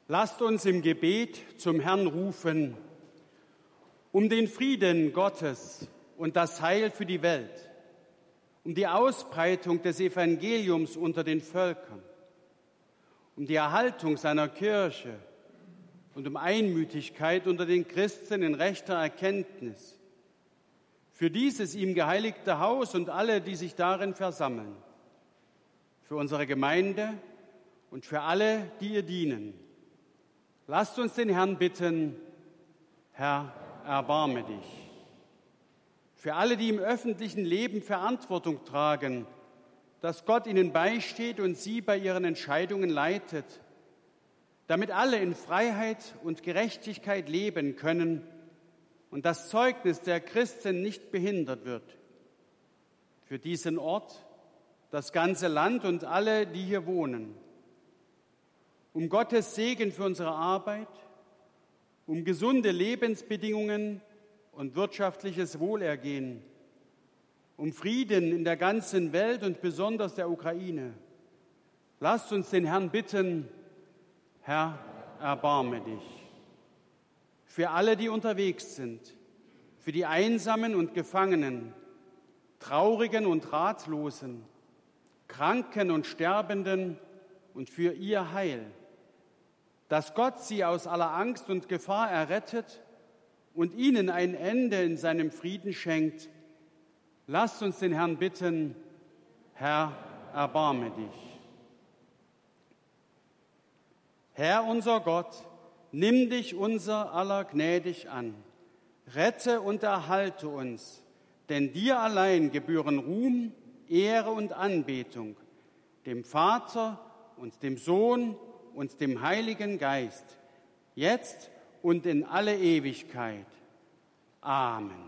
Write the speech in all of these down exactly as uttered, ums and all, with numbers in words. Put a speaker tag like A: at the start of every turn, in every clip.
A: Lasst uns im Gebet zum Herrn rufen, um den Frieden Gottes und das Heil für die Welt, um die Ausbreitung des Evangeliums unter den Völkern, um die Erhaltung seiner Kirche und um Einmütigkeit unter den Christen in rechter Erkenntnis, für dieses ihm geheiligte Haus und alle, die sich darin versammeln, für unsere Gemeinde und für alle, die ihr dienen. Lasst uns den Herrn bitten, Herr, erbarme dich. Für alle, die im öffentlichen Leben Verantwortung tragen, dass Gott ihnen beisteht und sie bei ihren Entscheidungen leitet, damit alle in Freiheit und Gerechtigkeit leben können und das Zeugnis der Christen nicht behindert wird. Für diesen Ort, das ganze Land und alle, die hier wohnen. Um Gottes Segen für unsere Arbeit, um gesunde Lebensbedingungen und wirtschaftliches Wohlergehen, um Frieden in der ganzen Welt und besonders der Ukraine. Lasst uns den Herrn bitten, Herr, erbarme dich. Für alle, die unterwegs sind, für die Einsamen und Gefangenen, Traurigen und Ratlosen, Kranken und Sterbenden und für ihr Heil, dass Gott sie aus aller Angst und Gefahr errettet und ihnen ein Ende in seinem Frieden schenkt. Lasst uns den Herrn bitten, Herr, erbarme dich. Herr unser Gott, nimm dich unser aller gnädig an, rette und erhalte uns, denn dir allein gebühren Ruhm, Ehre und Anbetung, dem Vater und dem Sohn und dem Heiligen Geist, jetzt und in alle Ewigkeit. Amen.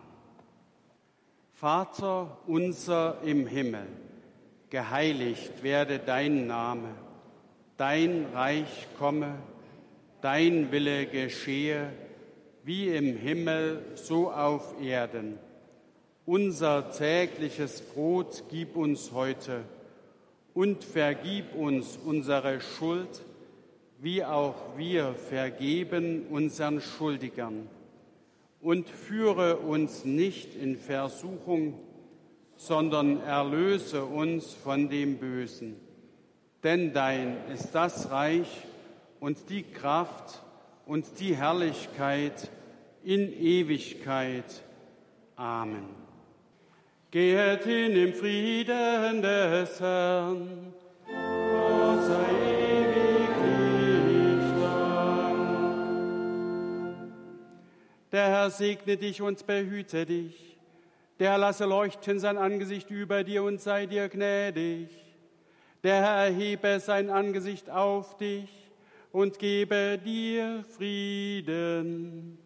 A: Vater unser im Himmel, geheiligt werde dein Name, dein Reich komme, dein Wille geschehe, wie im Himmel, so auf Erden. Unser tägliches Brot gib uns heute und vergib uns unsere Schuld, wie auch wir vergeben unseren Schuldigern. Und führe uns nicht in Versuchung, sondern erlöse uns von dem Bösen. Denn dein ist das Reich und die Kraft und die Herrlichkeit in Ewigkeit. Amen. Gehet hin im Frieden des Herrn. Gott sei ewiglich Dank. Der Herr segne dich und behüte dich. Der Herr lasse leuchten sein Angesicht über dir und sei dir gnädig. Der Herr erhebe sein Angesicht auf dich und gebe dir Frieden.